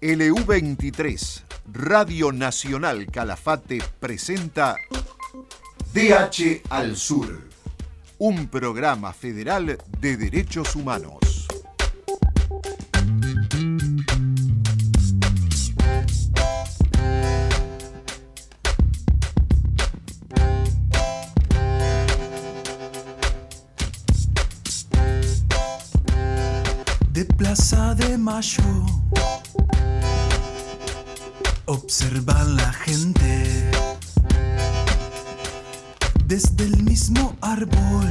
LU23, Radio Nacional Calafate presenta DH al Sur, un programa federal de derechos humanos. De Plaza de Mayo observa la gente desde el mismo árbol.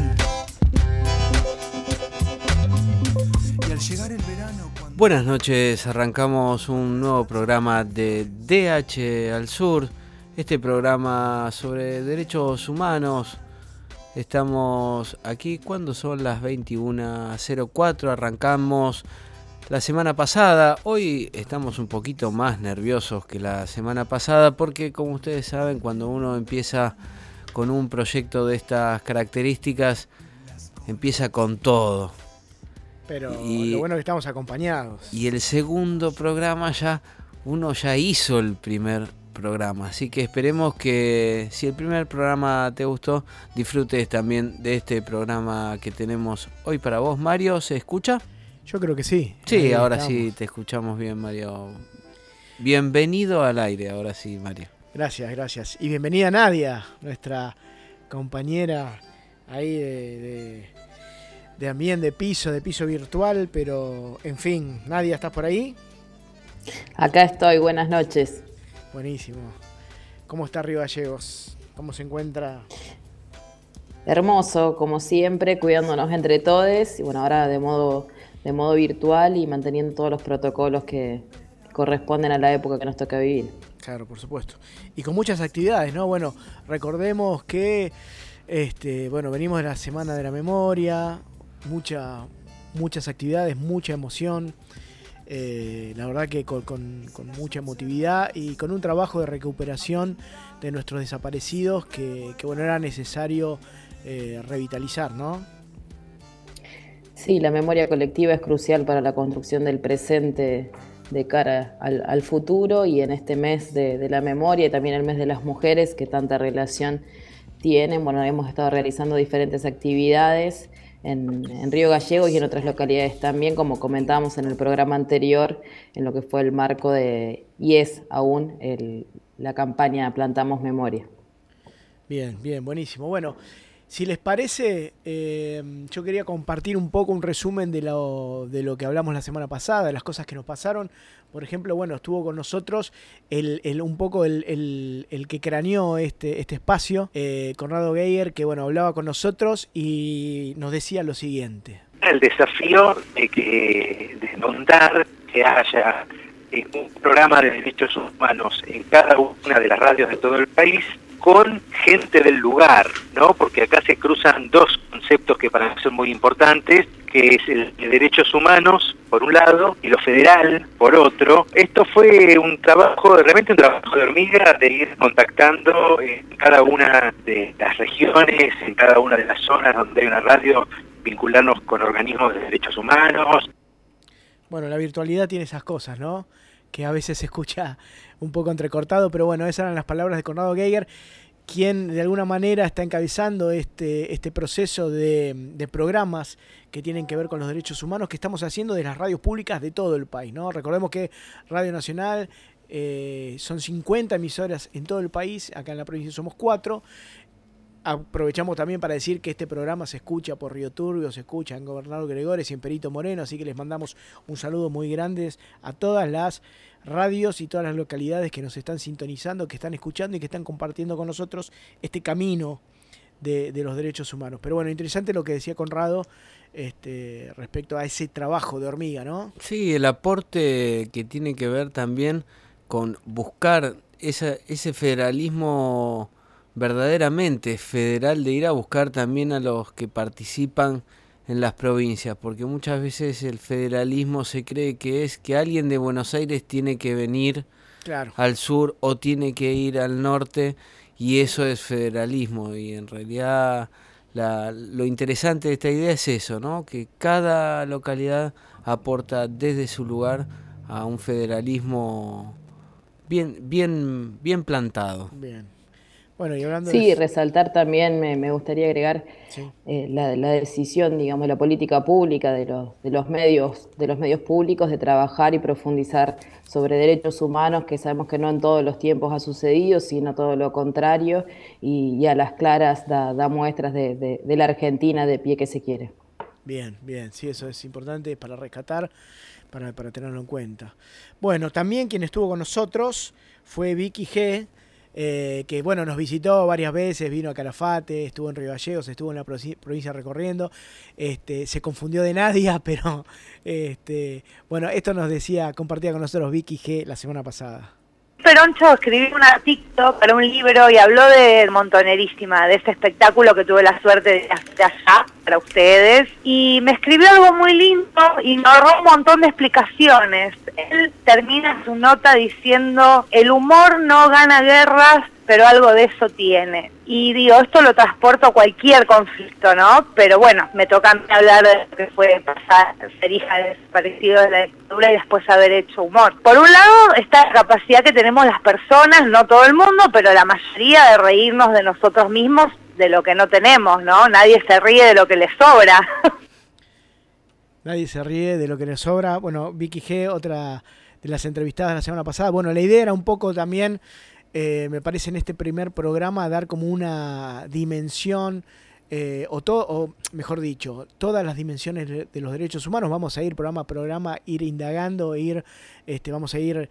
Y al llegar el verano cuando... Buenas noches, arrancamos un nuevo programa de DH al Sur, este programa sobre derechos humanos. Estamos aquí cuando son las 21:04, arrancamos la semana pasada. Hoy estamos un poquito más nerviosos que la semana pasada porque, como ustedes saben, cuando uno empieza con un proyecto de estas características, empieza con todo. Pero lo bueno es que estamos acompañados. Y el segundo programa uno ya hizo el primer programa, así que esperemos que si el primer programa te gustó, disfrutes también de este programa que tenemos hoy para vos. Mario, ¿se escucha? Yo creo que sí. Sí, ahora sí te escuchamos bien, Mario. Bienvenido al aire, ahora sí, Mario. Gracias. Y bienvenida Nadia, nuestra compañera ahí de ambiente, de piso virtual, pero en fin, Nadia, ¿estás por ahí? Acá estoy, buenas noches. Buenísimo. ¿Cómo está Río Gallegos? ¿Cómo se encuentra? Hermoso, como siempre, cuidándonos entre todos y bueno, ahora de modo virtual y manteniendo todos los protocolos que corresponden a la época que nos toca vivir. Claro, por supuesto. Y con muchas actividades, ¿no? Bueno, recordemos que venimos de la Semana de la Memoria, muchas actividades, mucha emoción. La verdad que con mucha emotividad y con un trabajo de recuperación de nuestros desaparecidos que era necesario revitalizar, ¿no? Sí, la memoria colectiva es crucial para la construcción del presente de cara al futuro, y en este mes de la memoria y también el mes de las mujeres que tanta relación tienen, bueno, hemos estado realizando diferentes actividades en Río Gallegos y en otras localidades también, como comentábamos en el programa anterior, en lo que fue el marco de, y es aún, la campaña Plantamos Memoria. Bien, buenísimo. Bueno, si les parece, yo quería compartir un poco un resumen de lo que hablamos la semana pasada, de las cosas que nos pasaron. Por ejemplo, bueno, estuvo con nosotros el que craneó este espacio, Conrado Geiger, que bueno, hablaba con nosotros y nos decía lo siguiente. El desafío de montar que haya un programa de derechos humanos en cada una de las radios de todo el país con gente del lugar, ¿no? Porque acá se cruzan dos conceptos que para mí son muy importantes, que es el de derechos humanos, por un lado, y lo federal, por otro. Esto fue realmente un trabajo de hormiga, de ir contactando en cada una de las regiones, en cada una de las zonas donde hay una radio, vincularnos con organismos de derechos humanos. Bueno, la virtualidad tiene esas cosas, ¿no? Que a veces se escucha un poco entrecortado, pero bueno, esas eran las palabras de Conrado Geiger, quien de alguna manera está encabezando este proceso de programas que tienen que ver con los derechos humanos que estamos haciendo de las radios públicas de todo el país, ¿no? Recordemos que Radio Nacional son 50 emisoras en todo el país, acá en la provincia somos 4. Aprovechamos también para decir que este programa se escucha por Río Turbio, se escucha en Gobernador Gregores y en Perito Moreno, así que les mandamos un saludo muy grande a todas las radios y todas las localidades que nos están sintonizando, que están escuchando y que están compartiendo con nosotros este camino de los derechos humanos. Pero bueno, interesante lo que decía Conrado respecto a ese trabajo de hormiga, ¿no? Sí, el aporte que tiene que ver también con buscar ese federalismo verdaderamente federal, de ir a buscar también a los que participan en las provincias, porque muchas veces el federalismo se cree que es que alguien de Buenos Aires tiene que venir al sur o tiene que ir al norte, y eso es federalismo, y en realidad lo interesante de esta idea es eso, ¿no? Que cada localidad aporta desde su lugar a un federalismo bien plantado. Bien. Bueno, y hablando Sí, resaltar también, me gustaría agregar Sí. la decisión, digamos, la política pública de los medios públicos de trabajar y profundizar sobre derechos humanos, que sabemos que no en todos los tiempos ha sucedido, sino todo lo contrario, y a las claras da muestras de la Argentina de pie que se quiere. Bien, sí, eso es importante para rescatar, para tenerlo en cuenta. Bueno, también quien estuvo con nosotros fue Vicky G., que bueno, nos visitó varias veces, vino a Calafate, estuvo en Río Gallegos, estuvo en la provincia recorriendo, se confundió de Nadia, pero bueno, esto nos compartía con nosotros Vicky G. la semana pasada. Peroncho escribió un artículo para un libro y habló de Montonerísima, de ese espectáculo que tuve la suerte de hacer allá para ustedes, y me escribió algo muy lindo y me ahorró un montón de explicaciones. Él termina su nota diciendo: el humor no gana guerras, pero algo de eso tiene. Y digo, esto lo transporto a cualquier conflicto, ¿no? Pero bueno, me toca a mí hablar de lo que fue pasar, ser hija de desaparecido de la dictadura y después haber hecho humor. Por un lado está la capacidad que tenemos las personas, no todo el mundo, pero la mayoría, de reírnos de nosotros mismos, de lo que no tenemos, ¿no? Nadie se ríe de lo que le sobra. Nadie se ríe de lo que le sobra. Bueno, Vicky G., otra de las entrevistadas la semana pasada. Bueno, la idea era un poco también, me parece, en este primer programa dar como una dimensión, o mejor dicho, todas las dimensiones de los derechos humanos. Vamos a ir programa a programa, ir indagando, vamos a ir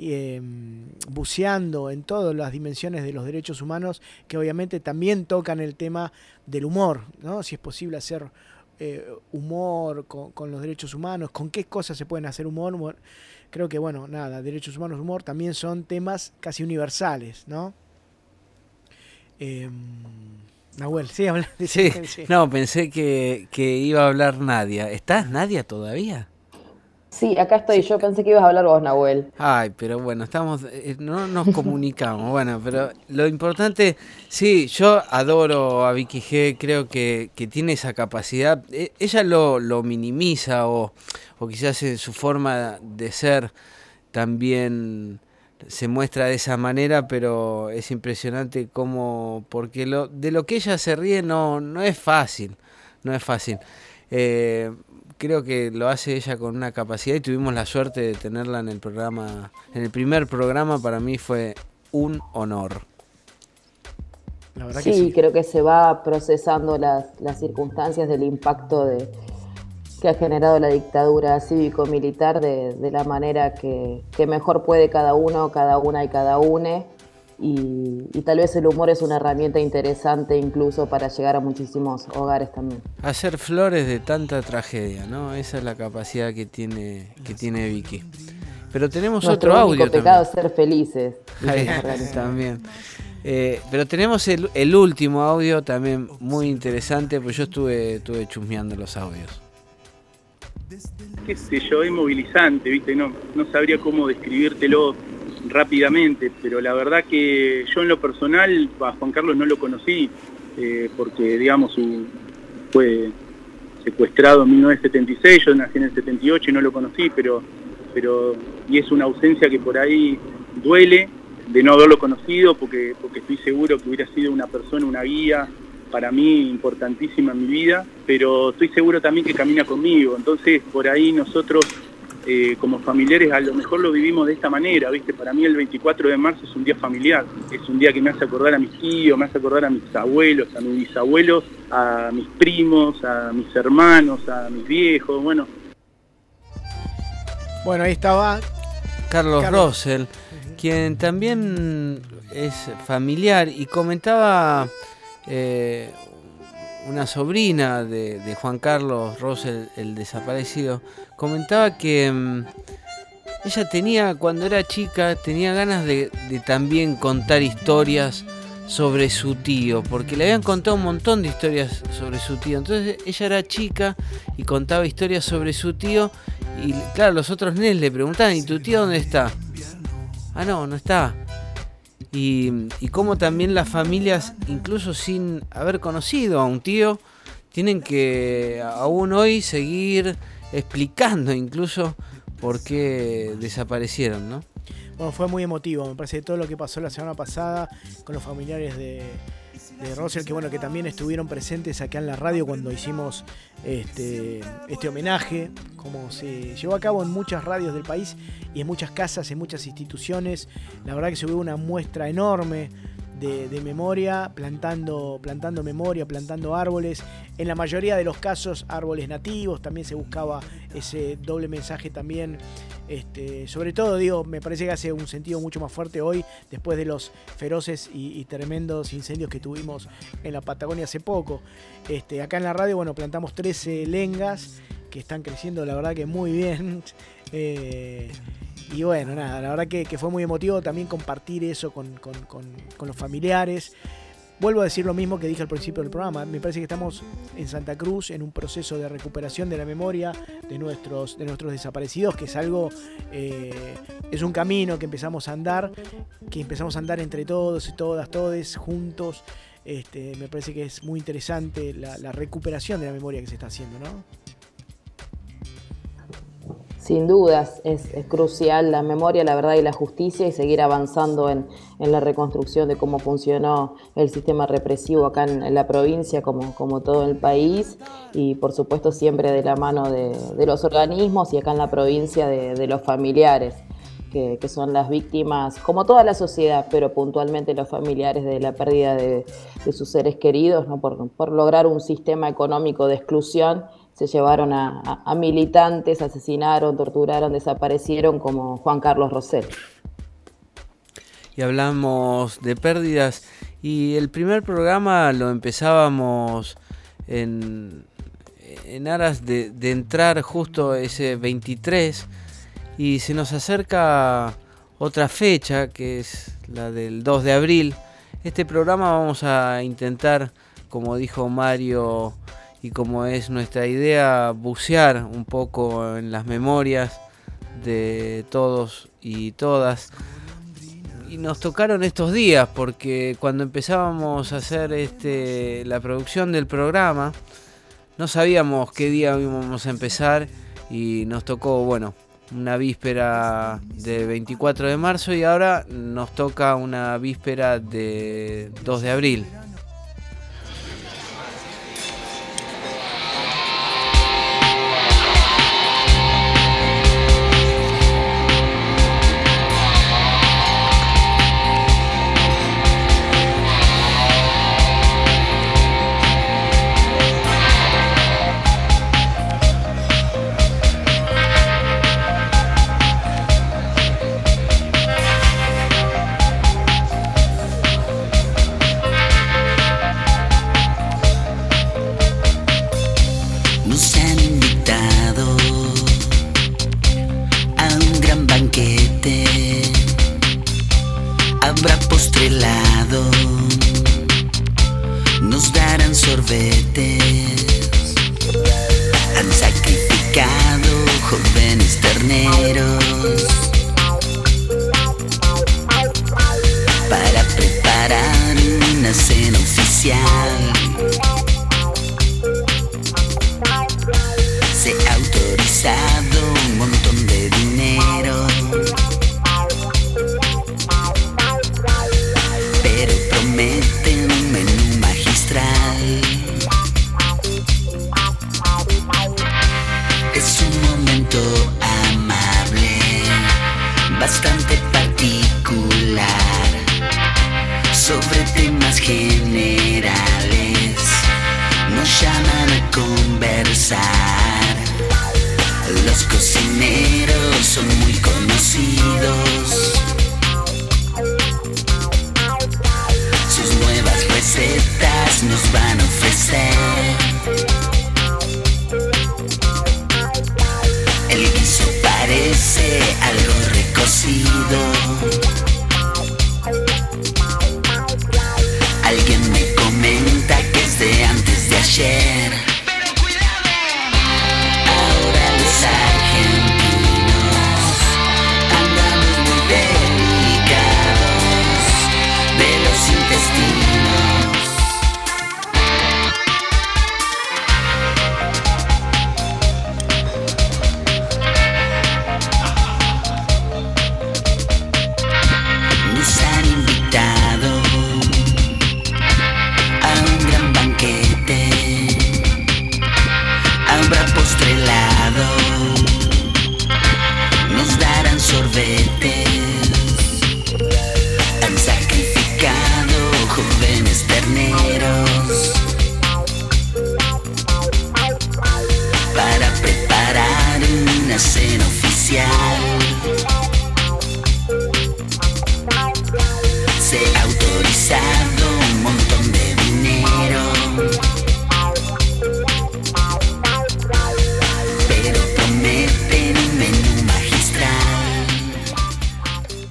buceando en todas las dimensiones de los derechos humanos, que obviamente también tocan el tema del humor, ¿no? Si es posible hacer humor con los derechos humanos, con qué cosas se pueden hacer humor. Bueno, creo que, bueno, nada, derechos humanos, humor también son temas casi universales, ¿no? Nahuel, sí, habla. Sí, no, pensé que iba a hablar Nadia. ¿Estás, Nadia, todavía? Sí, acá estoy. Yo pensé que ibas a hablar vos, Nahuel. Ay, pero bueno, no nos comunicamos. Bueno, pero lo importante, sí, yo adoro a Vicky G., creo que tiene esa capacidad. Ella lo minimiza o quizás en su forma de ser también se muestra de esa manera, pero es impresionante porque de lo que ella se ríe no es fácil, creo que lo hace ella con una capacidad y tuvimos la suerte de tenerla en el programa, en el primer programa. Para mí fue un honor. La verdad sí, que sí, creo que se va procesando las circunstancias del impacto que ha generado la dictadura cívico-militar de la manera que mejor puede cada uno, cada una y cada une. Y tal vez el humor es una herramienta interesante incluso para llegar a muchísimos hogares también. Hacer flores de tanta tragedia, ¿no? Esa es la capacidad que tiene Vicky. Pero tenemos Nuestro otro único audio pecado también. es ser felices. Ahí, también. Pero tenemos el último audio también muy interesante, pues yo estuve chusmeando los audios. Qué sé yo, es movilizante, ¿viste? No sabría cómo describírtelo rápidamente, pero la verdad que yo en lo personal a Juan Carlos no lo conocí, porque digamos fue secuestrado en 1976, yo nací en el 78 y no lo conocí, pero y es una ausencia que por ahí duele de no haberlo conocido, porque estoy seguro que hubiera sido una persona, una guía para mí importantísima en mi vida, pero estoy seguro también que camina conmigo. Entonces por ahí nosotros como familiares a lo mejor lo vivimos de esta manera, ¿viste? Para mí el 24 de marzo es un día familiar, es un día que me hace acordar a mis tíos, me hace acordar a mis abuelos, a mis bisabuelos, a mis primos, a mis hermanos, a mis viejos, bueno. Bueno, ahí estaba Carlos Rosell, quien también es familiar, y comentaba una sobrina de Juan Carlos Rosell, el desaparecido, comentaba que ella cuando era chica, tenía ganas de también contar historias sobre su tío, porque le habían contado un montón de historias sobre su tío. Entonces ella era chica y contaba historias sobre su tío, y claro, los otros nenes le preguntaban: ¿y tu tío dónde está? Ah, no está. Y cómo también las familias, incluso sin haber conocido a un tío, tienen que aún hoy seguir explicando incluso por qué desaparecieron, ¿no? Bueno, fue muy emotivo, me parece, todo lo que pasó la semana pasada con los familiares de Rosell, que bueno, que también estuvieron presentes acá en la radio cuando hicimos este homenaje, como se llevó a cabo en muchas radios del país y en muchas casas, en muchas instituciones. La verdad que se hubo una muestra enorme de memoria, plantando memoria, plantando árboles, en la mayoría de los casos árboles nativos. También se buscaba ese doble mensaje también, sobre todo, digo, me parece que hace un sentido mucho más fuerte hoy, después de los feroces y tremendos incendios que tuvimos en la Patagonia hace poco. Acá en la radio, bueno, plantamos 13 lengas que están creciendo, la verdad que muy bien. Y bueno, nada, la verdad que fue muy emotivo también compartir eso con los familiares. Vuelvo a decir lo mismo que dije al principio del programa. Me parece que estamos en Santa Cruz en un proceso de recuperación de la memoria de nuestros desaparecidos, que es algo, es un camino que empezamos a andar entre todos y todas, todes, juntos. Me parece que es muy interesante la recuperación de la memoria que se está haciendo, ¿no? Sin dudas, es crucial la memoria, la verdad y la justicia, y seguir avanzando en la reconstrucción de cómo funcionó el sistema represivo acá en la provincia, como todo el país, y por supuesto siempre de la mano de los organismos y acá en la provincia de los familiares, que son las víctimas, como toda la sociedad, pero puntualmente los familiares de la pérdida de sus seres queridos, ¿no? Por lograr un sistema económico de exclusión. Se llevaron a militantes, asesinaron, torturaron, desaparecieron, como Juan Carlos Rosell. Y hablamos de pérdidas, y el primer programa lo empezábamos en aras de entrar justo ese 23, y se nos acerca otra fecha, que es la del 2 de abril. Este programa vamos a intentar, como dijo Mario, y como es nuestra idea, bucear un poco en las memorias de todos y todas. Y nos tocaron estos días, porque cuando empezábamos a hacer la producción del programa, no sabíamos qué día íbamos a empezar, y nos tocó, bueno, una víspera de 24 de marzo y ahora nos toca una víspera de 2 de abril. Ahora los argentinos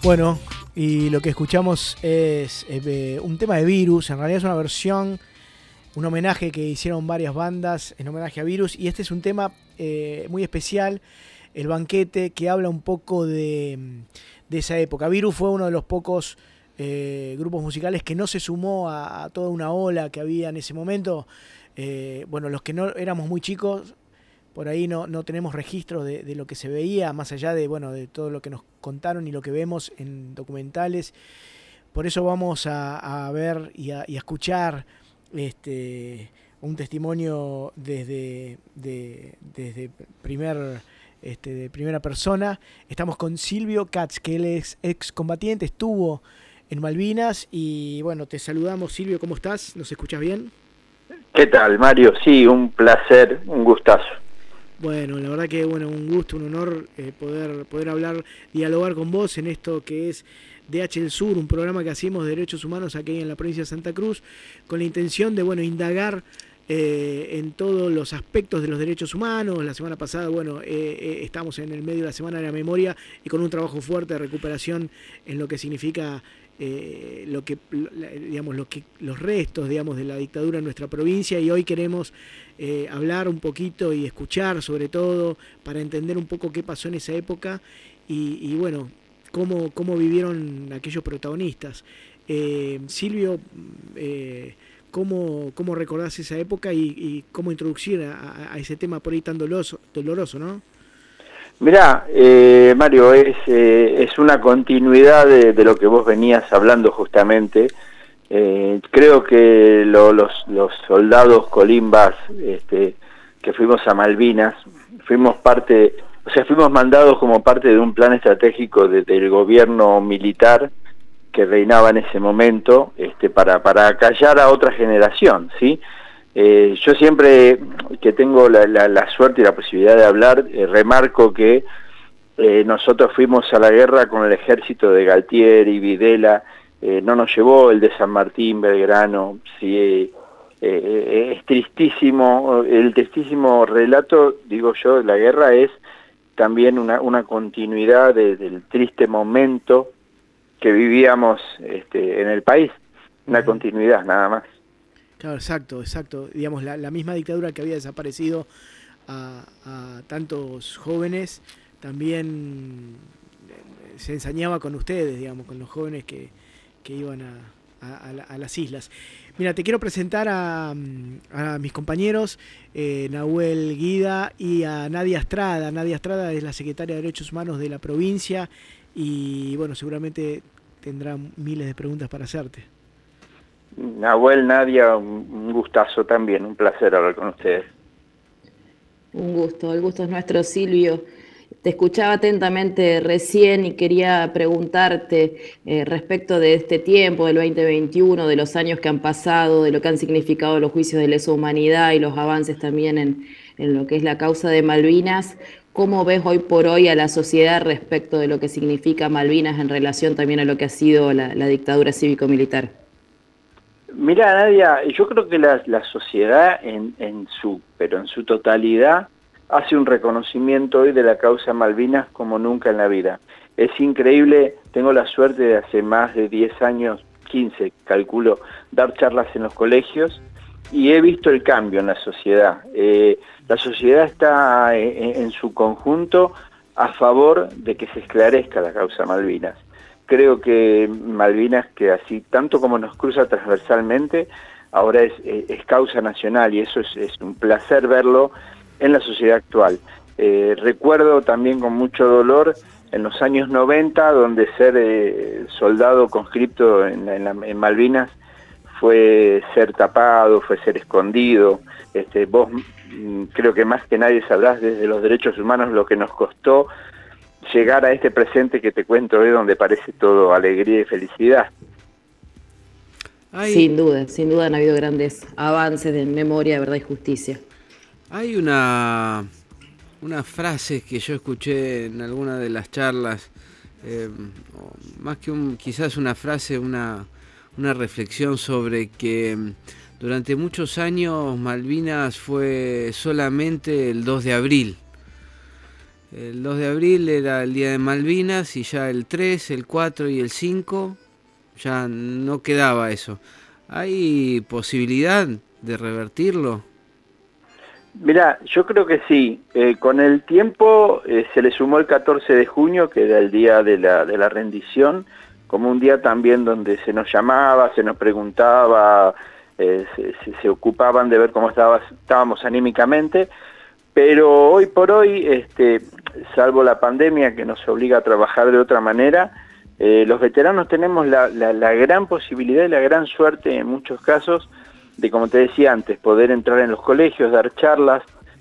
Bueno, y lo que escuchamos es un tema de Virus. En realidad es una versión, un homenaje que hicieron varias bandas en homenaje a Virus. Y este es un tema muy especial, El Banquete, que habla un poco de esa época. Virus fue uno de los pocos grupos musicales que no se sumó a toda una ola que había en ese momento. Bueno, los que no éramos muy chicos, por ahí no tenemos registro de lo que se veía, más allá de todo lo que nos contaron y lo que vemos en documentales. Por eso vamos a ver y a escuchar un testimonio desde de primera persona. Estamos con Silvio Katz, que él es excombatiente, estuvo en Malvinas. Y bueno, te saludamos, Silvio, ¿cómo estás? ¿Nos escuchas bien? ¿Qué tal, Mario? Sí, un placer, un gustazo. Bueno, la verdad que un gusto, un honor poder hablar, dialogar con vos en esto que es DH del Sur, un programa que hacemos de derechos humanos aquí en la provincia de Santa Cruz, con la intención de indagar en todos los aspectos de los derechos humanos. La semana pasada, estamos en el medio de la Semana de la Memoria y con un trabajo fuerte de recuperación en lo que significa los restos, de la dictadura en nuestra provincia, y hoy queremos hablar un poquito y escuchar, sobre todo, para entender un poco qué pasó en esa época y cómo vivieron aquellos protagonistas. Silvio, ¿cómo recordás esa época y cómo introducir a ese tema por ahí tan doloroso, ¿no? Mirá, Mario, es una continuidad de lo que vos venías hablando justamente. Creo que los soldados colimbas que fuimos a Malvinas, fuimos mandados como parte de un plan estratégico del gobierno militar que reinaba en ese momento, para callar a otra generación, ¿sí? Yo siempre que tengo la suerte y la posibilidad de hablar, remarco que nosotros fuimos a la guerra con el ejército de Galtieri, Videla, no nos llevó el de San Martín, Belgrano. Sí, es tristísimo, el tristísimo relato, digo yo, la guerra es también una continuidad del triste momento que vivíamos en el país, una continuidad nada más. Claro, exacto. Digamos, la misma dictadura que había desaparecido a tantos jóvenes, también se ensañaba con ustedes, con los jóvenes que iban a las islas. Mira, te quiero presentar a mis compañeros, Nahuel Guida y a Nadia Estrada. Nadia Estrada es la secretaria de Derechos Humanos de la provincia y, seguramente tendrá miles de preguntas para hacerte. Nahuel, Nadia, un gustazo también, un placer hablar con ustedes. Un gusto, el gusto es nuestro, Silvio. Te escuchaba atentamente recién y quería preguntarte respecto de este tiempo, del 2021, de los años que han pasado, de lo que han significado los juicios de lesa humanidad y los avances también en lo que es la causa de Malvinas. ¿Cómo ves hoy por hoy a la sociedad respecto de lo que significa Malvinas en relación también a lo que ha sido la dictadura cívico-militar? Mira, Nadia, yo creo que la sociedad en su totalidad hace un reconocimiento hoy de la causa Malvinas como nunca en la vida. Es increíble, tengo la suerte de hace más de 10 años, 15 calculo, dar charlas en los colegios y he visto el cambio en la sociedad. La sociedad está en su conjunto a favor de que se esclarezca la causa Malvinas. Creo que Malvinas, que así tanto como nos cruza transversalmente, ahora es causa nacional y eso es un placer verlo en la sociedad actual. Recuerdo también con mucho dolor en los años 90, donde ser soldado conscripto en Malvinas fue ser tapado, fue ser escondido. Vos creo que más que nadie sabrás desde los derechos humanos lo que nos costó llegar a este presente que te cuento hoy, donde parece todo alegría y felicidad. Sin duda han habido grandes avances de memoria, verdad y justicia. Hay una frase que yo escuché en alguna de las charlas, más que quizás una frase, una reflexión sobre que durante muchos años Malvinas fue solamente el 2 de abril. El 2 de abril era el Día de Malvinas y ya el 3, el 4 y el 5 ya no quedaba eso. ¿Hay posibilidad de revertirlo? Mirá, yo creo que sí. Con el tiempo se le sumó el 14 de junio, que era el día de la rendición, como un día también donde se nos llamaba, se nos preguntaba, se ocupaban de ver cómo estábamos anímicamente, pero hoy por hoy, salvo la pandemia que nos obliga a trabajar de otra manera, los veteranos tenemos la gran posibilidad y la gran suerte en muchos casos de, como te decía antes, poder entrar en los colegios, dar charlas,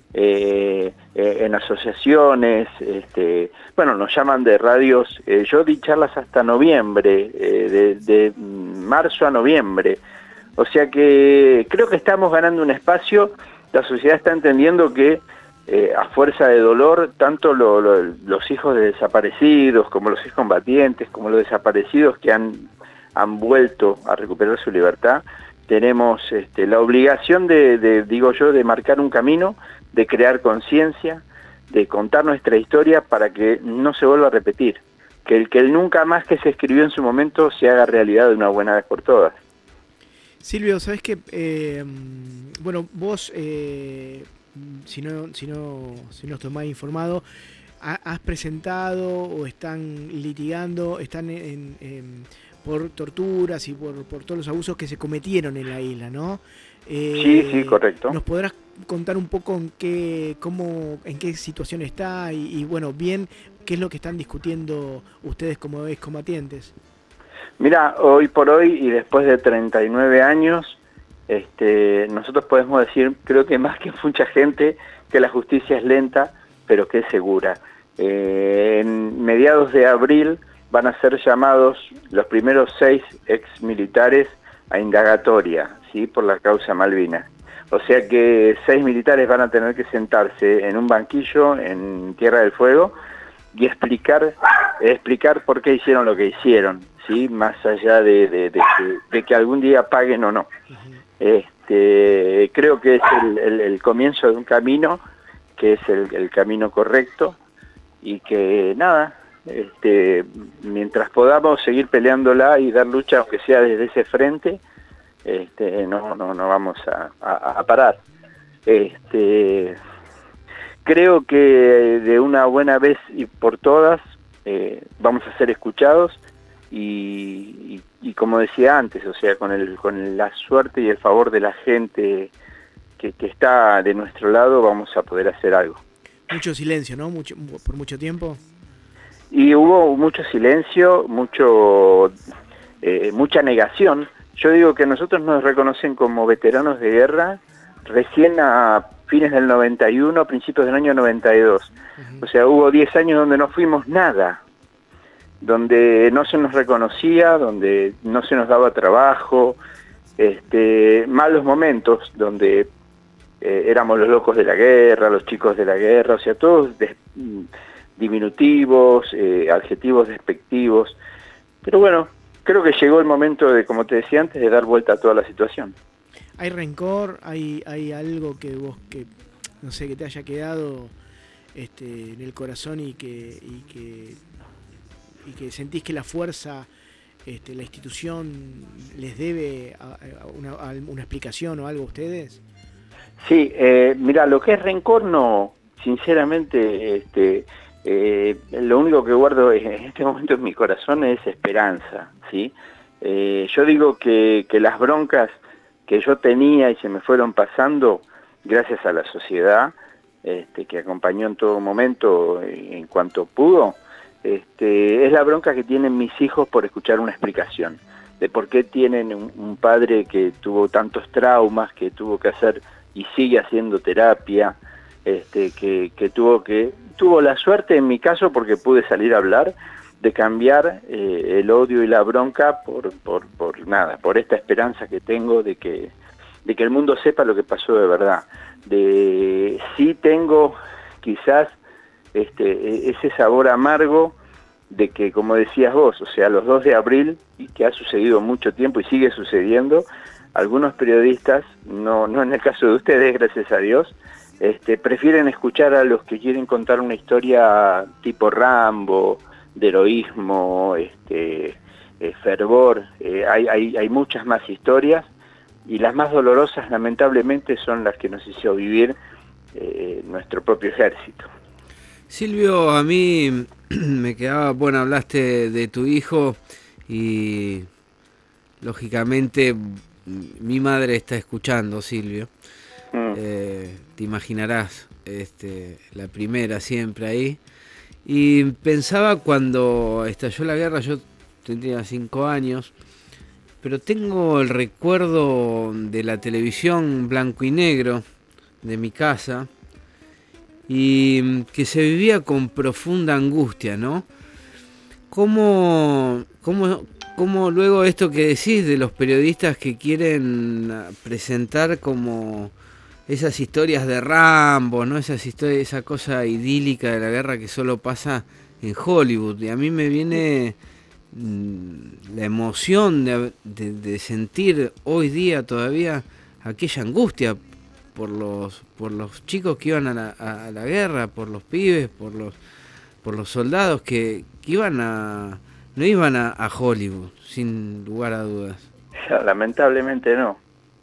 en asociaciones, bueno, nos llaman de radios, yo di charlas hasta noviembre, de marzo a noviembre, o sea que creo que estamos ganando un espacio, la sociedad está entendiendo que a fuerza de dolor, tanto los hijos de desaparecidos, como los excombatientes, como los desaparecidos que han vuelto a recuperar su libertad, tenemos la obligación digo yo, de marcar un camino, de crear conciencia, de contar nuestra historia para que no se vuelva a repetir, que el nunca más que se escribió en su momento se haga realidad de una buena vez por todas. Silvio, ¿sabés qué? Bueno, vos, si no estoy mal informado, has presentado o están litigando, están por torturas y por todos los abusos que se cometieron en la isla, ¿no? Sí, correcto. ¿Nos podrás contar un poco en qué situación está y bueno, bien, qué es lo que están discutiendo ustedes como excombatientes? Mira, hoy por hoy y después de 39 años, nosotros podemos decir, creo que más que mucha gente, que la justicia es lenta, pero que es segura. En mediados de abril van a ser llamados los primeros 6 exmilitares a indagatoria, ¿sí?, por la causa Malvinas. O sea que 6 militares van a tener que sentarse en un banquillo en Tierra del Fuego y explicar por qué hicieron lo que hicieron, ¿sí?, más allá de que algún día paguen o no. Creo que es el comienzo de un camino que es el camino correcto y que nada, mientras podamos seguir peleándola y dar lucha, aunque sea desde ese frente, no vamos a parar. Creo que de una buena vez y por todas vamos a ser escuchados y como decía antes, o sea, con la suerte y el favor de la gente que está de nuestro lado, vamos a poder hacer algo. Mucho silencio, ¿no? Por mucho tiempo. Y hubo mucho silencio, mucha negación. Yo digo que nosotros nos reconocen como veteranos de guerra recién a fines del 91, principios del año 92. O sea, hubo 10 años donde no fuimos nada, donde no se nos reconocía, donde no se nos daba trabajo, malos momentos donde éramos los locos de la guerra, los chicos de la guerra, o sea, todos diminutivos, adjetivos despectivos. Pero bueno, creo que llegó el momento de, como te decía antes, de dar vuelta a toda la situación. ¿Hay rencor? ¿Hay algo que vos, no sé, que te haya quedado en el corazón y que sentís que la fuerza, la institución les debe una explicación o algo a ustedes? Sí, mira, lo que es rencor no, sinceramente, lo único que guardo en este momento en mi corazón es esperanza, ¿sí? Yo digo que las broncas que yo tenía y se me fueron pasando gracias a la sociedad, que acompañó en todo momento en cuanto pudo, es la bronca que tienen mis hijos por escuchar una explicación de por qué tienen un padre que tuvo tantos traumas, que tuvo que hacer y sigue haciendo terapia, que tuvo la suerte en mi caso, porque pude salir a hablar, de cambiar el odio y la bronca por nada, por esta esperanza que tengo de que el mundo sepa lo que pasó de verdad. Sí tengo quizás ese sabor amargo de que, como decías vos, o sea, los 2 de abril, y que ha sucedido mucho tiempo y sigue sucediendo, algunos periodistas, no en el caso de ustedes, gracias a Dios, prefieren escuchar a los que quieren contar una historia tipo Rambo, de heroísmo, fervor. Hay muchas más historias, y las más dolorosas lamentablemente son las que nos hizo vivir nuestro propio ejército. Silvio, a mí me quedaba, bueno, hablaste de tu hijo y lógicamente mi madre está escuchando, Silvio. Te imaginarás, la primera siempre ahí. Y pensaba cuando estalló la guerra, yo tenía 5 años, pero tengo el recuerdo de la televisión blanco y negro de mi casa, y que se vivía con profunda angustia, ¿no? ¿Cómo luego esto que decís de los periodistas que quieren presentar como esas historias de Rambo, ¿no? Esas historias, esa cosa idílica de la guerra que solo pasa en Hollywood? Y a mí me viene la emoción de sentir hoy día todavía aquella angustia por los chicos que iban a la guerra, por los pibes, por los soldados que no iban a Hollywood, sin lugar a dudas. Lamentablemente no.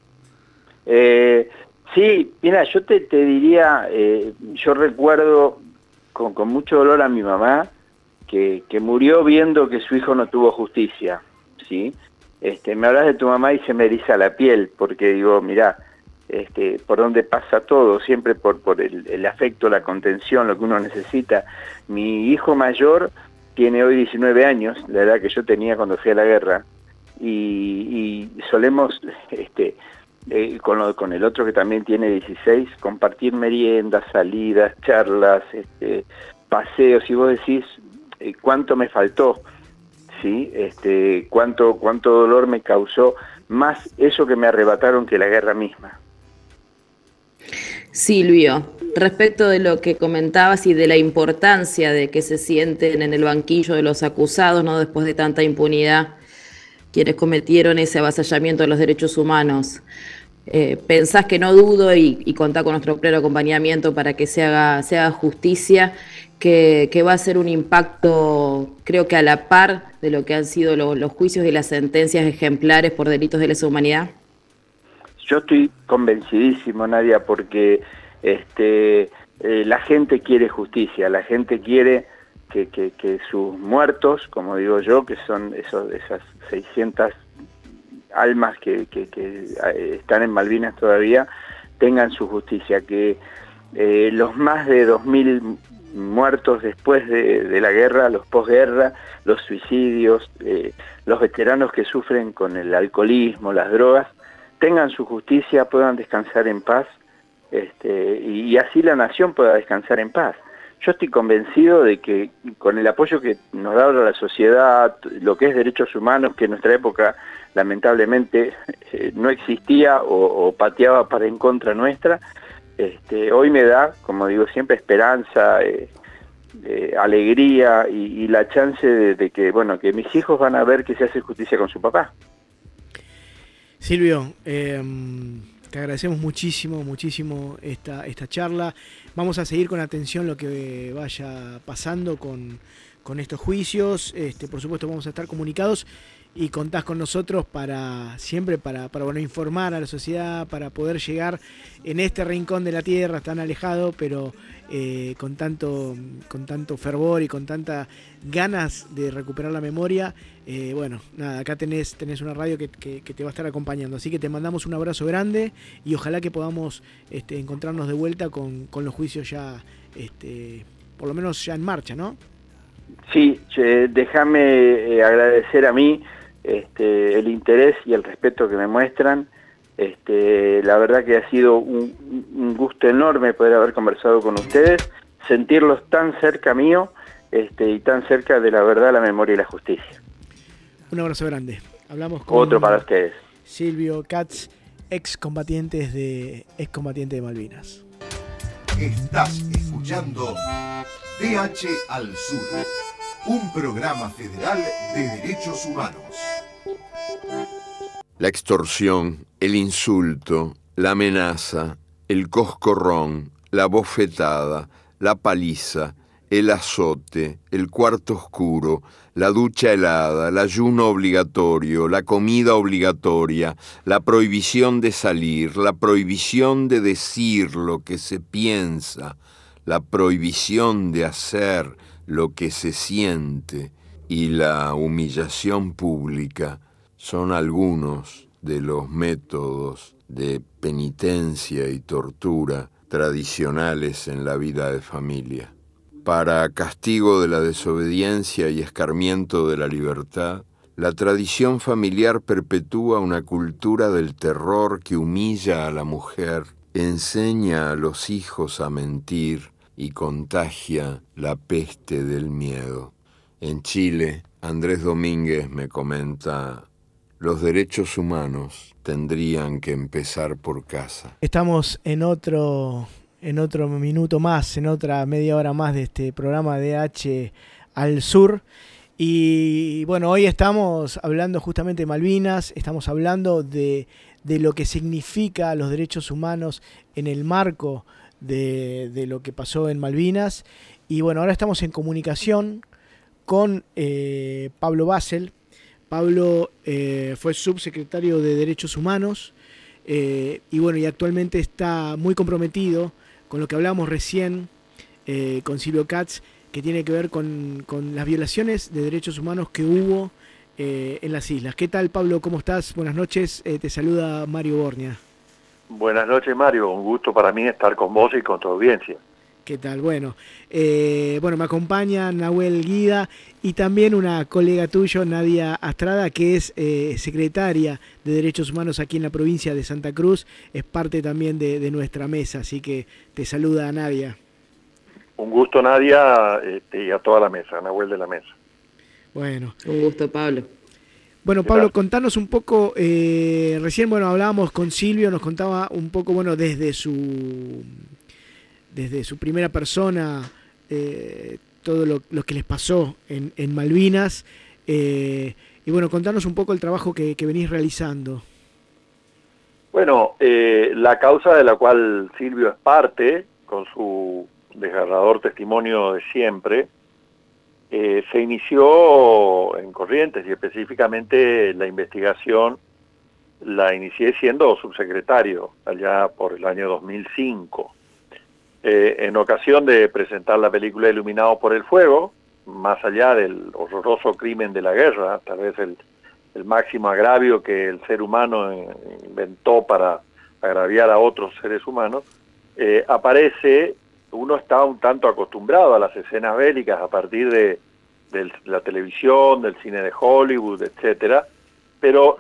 Sí, mira, yo te diría, yo recuerdo con mucho dolor a mi mamá que murió viendo que su hijo no tuvo justicia, ¿sí? Me hablas de tu mamá y se me eriza la piel, porque digo, mirá, por donde pasa todo, siempre por el afecto, la contención, lo que uno necesita. Mi hijo mayor tiene hoy 19 años, la edad que yo tenía cuando fui a la guerra, y solemos, con el otro que también tiene 16, compartir meriendas, salidas, charlas, paseos, y vos decís, cuánto me faltó, ¿sí? Cuánto dolor me causó, más eso que me arrebataron que la guerra misma. Silvio, respecto de lo que comentabas y de la importancia de que se sienten en el banquillo de los acusados, ¿no? Después de tanta impunidad, quienes cometieron ese avasallamiento de los derechos humanos, ¿pensás, que no dudo y contá con nuestro pleno acompañamiento para que se haga justicia, que va a ser un impacto, creo que a la par de lo que han sido los juicios y las sentencias ejemplares por delitos de lesa humanidad? Yo estoy convencidísimo, Nadia, porque la gente quiere justicia, la gente quiere que sus muertos, como digo yo, que son esas 600 almas que están en Malvinas todavía, tengan su justicia, que los más de 2.000 muertos después de la guerra, los posguerra, los suicidios, los veteranos que sufren con el alcoholismo, las drogas, tengan su justicia, puedan descansar en paz, y así la nación pueda descansar en paz. Yo estoy convencido de que con el apoyo que nos da ahora la sociedad, lo que es derechos humanos, que en nuestra época lamentablemente no existía o pateaba para en contra nuestra, hoy me da, como digo siempre, esperanza, alegría y la chance de que, bueno, que mis hijos van a ver que se hace justicia con su papá. Silvio, te agradecemos muchísimo esta charla. Vamos a seguir con atención lo que vaya pasando con estos juicios. Por supuesto vamos a estar comunicados y contás con nosotros para informar a la sociedad, para poder llegar en este rincón de la tierra tan alejado, pero con tanto fervor y con tantas ganas de recuperar la memoria. Acá tenés una radio que te va a estar acompañando, así que te mandamos un abrazo grande y ojalá que podamos encontrarnos de vuelta con los juicios ya, por lo menos ya en marcha, ¿no? Sí, déjame agradecer a mí el interés y el respeto que me muestran. La verdad que ha sido un gusto enorme poder haber conversado con ustedes, sentirlos tan cerca mío, y tan cerca de la verdad, la memoria y la justicia. Un abrazo grande. Hablamos con otro para ustedes. Silvio Katz, excombatiente de Malvinas. Estás escuchando DH al Sur, un programa federal de derechos humanos. La extorsión, el insulto, la amenaza, el coscorrón, la bofetada, la paliza, el azote, el cuarto oscuro, la ducha helada, el ayuno obligatorio, la comida obligatoria, la prohibición de salir, la prohibición de decir lo que se piensa, la prohibición de hacer lo que se siente y la humillación pública son algunos de los métodos de penitencia y tortura tradicionales en la vida de familia. Para castigo de la desobediencia y escarmiento de la libertad, la tradición familiar perpetúa una cultura del terror que humilla a la mujer, enseña a los hijos a mentir y contagia la peste del miedo. En Chile, Andrés Domínguez me comenta: los derechos humanos tendrían que empezar por casa. Estamos en otro minuto más, en otra media hora más de este programa DH al Sur. Y bueno, hoy estamos hablando justamente de Malvinas, estamos hablando de lo que significa los derechos humanos en el marco de lo que pasó en Malvinas. Y bueno, ahora estamos en comunicación con Pablo Basel. Pablo fue subsecretario de Derechos Humanos y bueno, y actualmente está muy comprometido con lo que hablamos recién con Silvio Katz, que tiene que ver con las violaciones de derechos humanos que hubo en las islas. ¿Qué tal, Pablo? ¿Cómo estás? Buenas noches. Te saluda Mario Bornia. Buenas noches, Mario. Un gusto para mí estar con vos y con tu audiencia. ¿Qué tal? Bueno, me acompaña Nahuel Guida y también una colega tuya, Nadia Astrada, que es secretaria de Derechos Humanos aquí en la provincia de Santa Cruz. Es parte también de nuestra mesa, así que te saluda Nadia. Un gusto, Nadia, y a toda la mesa, Nahuel de la mesa. Bueno. Un gusto, Pablo. Bueno, Pablo, contanos un poco, recién, hablábamos con Silvio, nos contaba un poco, desde su primera persona, todo lo que les pasó en Malvinas, y contanos un poco el trabajo que venís realizando. Bueno, la causa de la cual Silvio es parte, con su desgarrador testimonio de siempre, se inició en Corrientes, y específicamente la investigación la inicié siendo subsecretario, allá por el año 2005. En ocasión de presentar la película Iluminados por el Fuego, más allá del horroroso crimen de la guerra, tal vez el máximo agravio que el ser humano inventó para agraviar a otros seres humanos, aparece, uno está un tanto acostumbrado a las escenas bélicas a partir de la televisión, del cine de Hollywood, etcétera, pero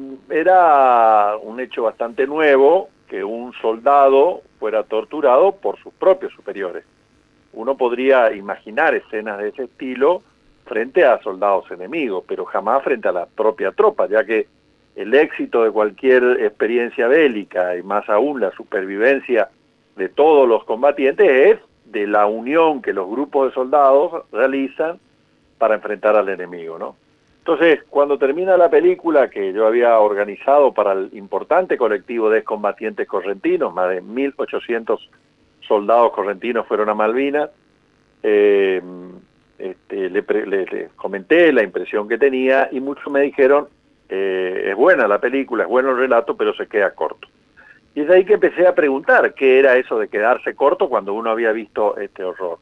era un hecho bastante nuevo que un soldado fuera torturado por sus propios superiores. Uno podría imaginar escenas de ese estilo frente a soldados enemigos, pero jamás frente a la propia tropa, ya que el éxito de cualquier experiencia bélica, y más aún la supervivencia de todos los combatientes, es de la unión que los grupos de soldados realizan para enfrentar al enemigo, ¿no? Entonces, cuando termina la película que yo había organizado para el importante colectivo de excombatientes correntinos, más de 1.800 soldados correntinos fueron a Malvinas, le comenté la impresión que tenía y muchos me dijeron, es buena la película, es bueno el relato, pero se queda corto. Y es ahí que empecé a preguntar qué era eso de quedarse corto cuando uno había visto este horror.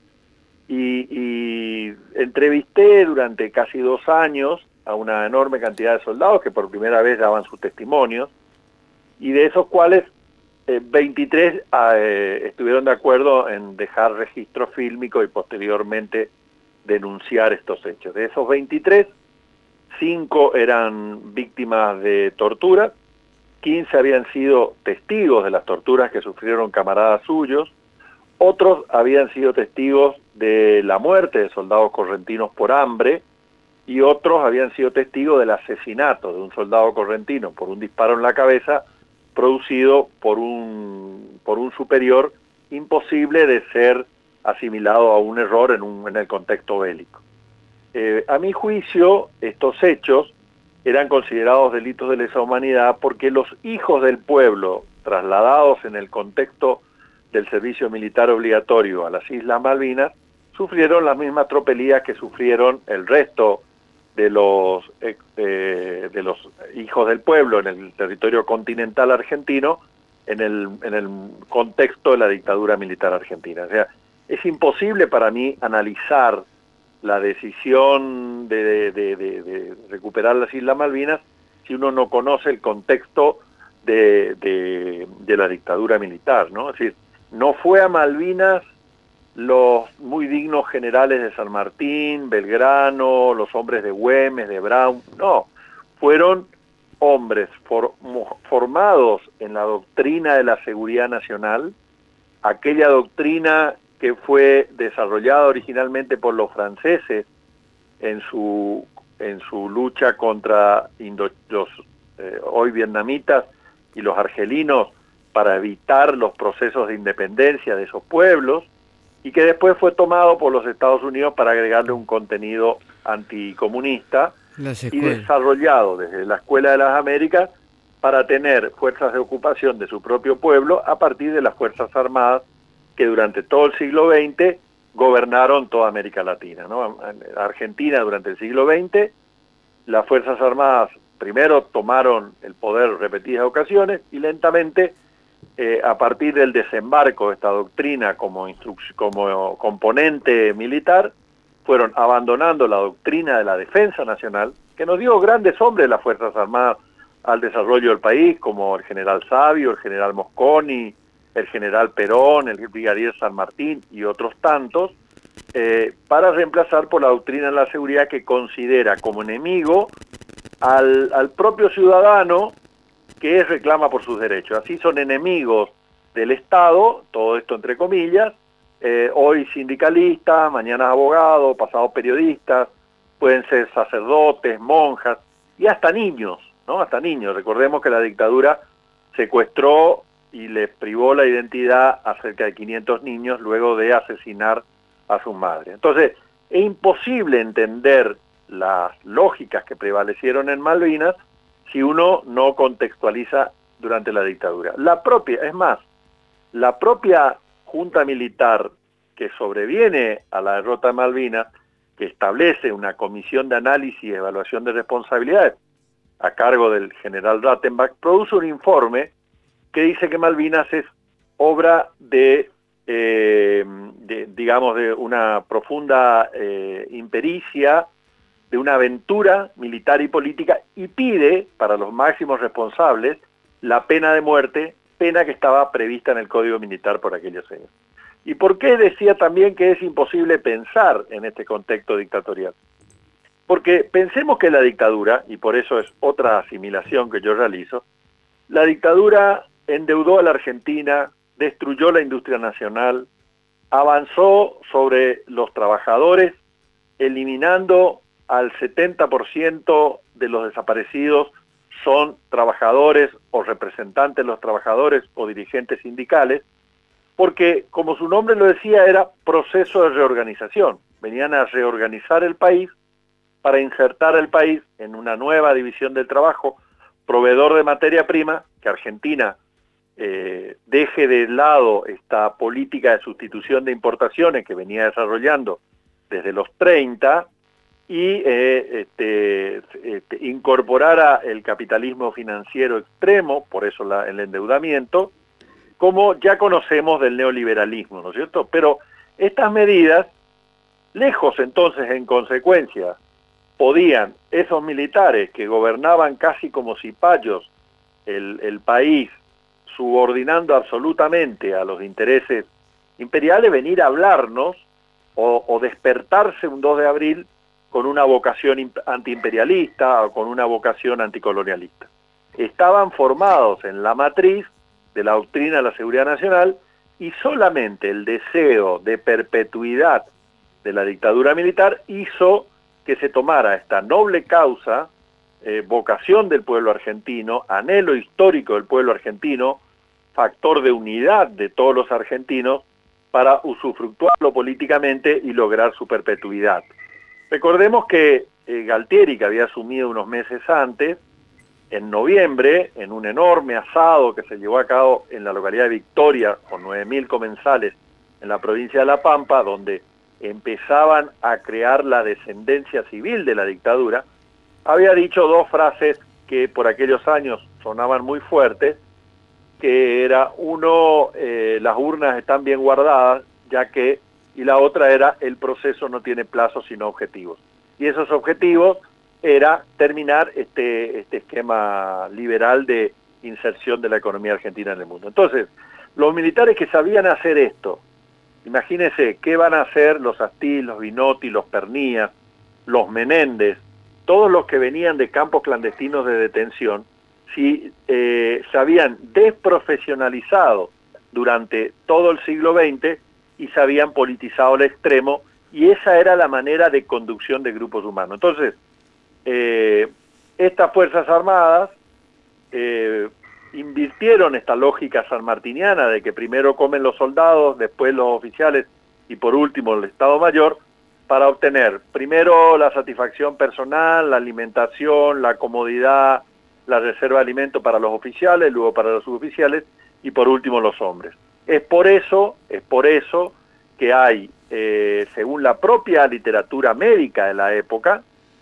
Y entrevisté durante casi 2 años a una enorme cantidad de soldados que por primera vez daban sus testimonios, y de esos cuales 23 estuvieron de acuerdo en dejar registro fílmico y posteriormente denunciar estos hechos. De esos 23, 5 eran víctimas de tortura, 15 habían sido testigos de las torturas que sufrieron camaradas suyos, otros habían sido testigos de la muerte de soldados correntinos por hambre, y otros habían sido testigos del asesinato de un soldado correntino por un disparo en la cabeza producido por un superior, imposible de ser asimilado a un error en el contexto bélico. A mi juicio, estos hechos eran considerados delitos de lesa humanidad porque los hijos del pueblo, trasladados en el contexto del servicio militar obligatorio a las Islas Malvinas sufrieron las mismas tropelías que sufrieron el resto de los hijos del pueblo en el territorio continental argentino en el contexto de la dictadura militar argentina. O sea, es imposible para mí analizar la decisión de recuperar las Islas Malvinas si uno no conoce el contexto de la dictadura militar, ¿no? Es decir, no fue a Malvinas los muy dignos generales de San Martín, Belgrano, los hombres de Güemes, de Brown, no, fueron hombres formados en la doctrina de la seguridad nacional, aquella doctrina que fue desarrollada originalmente por los franceses en su lucha contra los hoy vietnamitas y los argelinos para evitar los procesos de independencia de esos pueblos, y que después fue tomado por los Estados Unidos para agregarle un contenido anticomunista y desarrollado desde la Escuela de las Américas para tener fuerzas de ocupación de su propio pueblo a partir de las Fuerzas Armadas que durante todo el siglo XX gobernaron toda América Latina, ¿no? Argentina durante el siglo XX, las Fuerzas Armadas primero tomaron el poder en repetidas ocasiones y lentamente a partir del desembarco de esta doctrina como componente militar, fueron abandonando la doctrina de la defensa nacional, que nos dio grandes hombres de las Fuerzas Armadas al desarrollo del país, como el general Savio, el general Mosconi, el general Perón, el brigadier San Martín y otros tantos, para reemplazar por la doctrina de la seguridad que considera como enemigo al propio ciudadano que reclama por sus derechos. Así son enemigos del Estado, todo esto entre comillas, hoy sindicalistas, mañana abogados, pasados periodistas, pueden ser sacerdotes, monjas y hasta niños, ¿no? Hasta niños. Recordemos que la dictadura secuestró y les privó la identidad a cerca de 500 niños luego de asesinar a sus madres. Entonces, es imposible entender las lógicas que prevalecieron en Malvinas si uno no contextualiza durante la dictadura. La propia junta militar que sobreviene a la derrota de Malvinas, que establece una comisión de análisis y evaluación de responsabilidades a cargo del general Rattenbach, produce un informe que dice que Malvinas es obra de una profunda impericia, de una aventura militar y política, y pide para los máximos responsables la pena de muerte, pena que estaba prevista en el Código Militar por aquellos años. ¿Y por qué decía también que es imposible pensar en este contexto dictatorial? Porque pensemos que la dictadura, y por eso es otra asimilación que yo realizo, la dictadura endeudó a la Argentina, destruyó la industria nacional, avanzó sobre los trabajadores, eliminando al 70% de los desaparecidos son trabajadores o representantes de los trabajadores o dirigentes sindicales, porque, como su nombre lo decía, era proceso de reorganización. Venían a reorganizar el país para insertar el país en una nueva división del trabajo, proveedor de materia prima, que Argentina deje de lado esta política de sustitución de importaciones que venía desarrollando desde los 30 y incorporara el capitalismo financiero extremo, por eso el endeudamiento, como ya conocemos del neoliberalismo, ¿no es cierto? Pero estas medidas, lejos entonces en consecuencia, podían esos militares que gobernaban casi como cipayos el país, subordinando absolutamente a los intereses imperiales, venir a hablarnos o despertarse un 2 de abril con una vocación antiimperialista o con una vocación anticolonialista. Estaban formados en la matriz de la doctrina de la seguridad nacional y solamente el deseo de perpetuidad de la dictadura militar hizo que se tomara esta noble causa, vocación del pueblo argentino, anhelo histórico del pueblo argentino, factor de unidad de todos los argentinos para usufructuarlo políticamente y lograr su perpetuidad. Recordemos que Galtieri, que había asumido unos meses antes, en noviembre, en un enorme asado que se llevó a cabo en la localidad de Victoria, con 9.000 comensales en la provincia de La Pampa, donde empezaban a crear la descendencia civil de la dictadura, había dicho dos frases que por aquellos años sonaban muy fuertes, que era uno, las urnas están bien guardadas, ya que, y la otra era, el proceso no tiene plazos sino objetivos. Y esos objetivos era terminar este esquema liberal de inserción de la economía argentina en el mundo. Entonces, los militares que sabían hacer esto, imagínense qué van a hacer los Astí, los Binotti, los Pernías, los Menéndez, todos los que venían de campos clandestinos de detención, si se habían desprofesionalizado durante todo el siglo XX y se habían politizado al extremo, y esa era la manera de conducción de grupos humanos. Entonces, estas Fuerzas Armadas invirtieron esta lógica sanmartiniana de que primero comen los soldados, después los oficiales y por último el Estado Mayor, para obtener primero la satisfacción personal, la alimentación, la comodidad, la reserva de alimentos para los oficiales, luego para los suboficiales y por último los hombres. Es por eso que hay, según la propia literatura médica de la época,